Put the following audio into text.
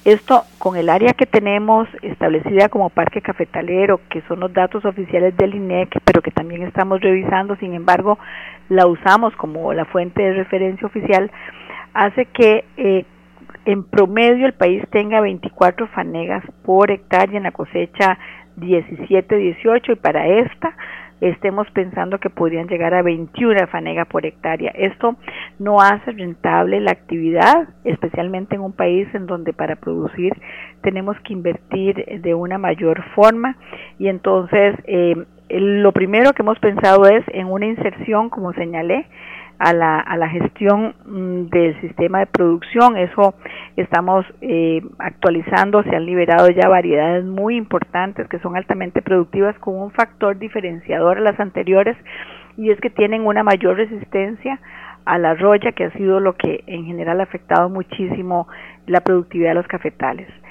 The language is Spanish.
Esto con el área que tenemos establecida como parque cafetalero, que son los datos oficiales del INEC, pero que también estamos revisando, sin embargo, la usamos como la fuente de referencia oficial, hace que en promedio el país tenga 24 fanegas por hectárea en la cosecha 17-18, y para esta estemos pensando que podrían llegar a 21 fanegas por hectárea. Esto no hace rentable la actividad, especialmente en un país en donde para producir tenemos que invertir de una mayor forma, y entonces lo primero que hemos pensado es en una inserción, como señalé, a la gestión del sistema de producción. Eso estamos actualizando. Se han liberado ya variedades muy importantes que son altamente productivas con un factor diferenciador a las anteriores, y es que tienen una mayor resistencia a la roya, que ha sido lo que en general ha afectado muchísimo la productividad de los cafetales.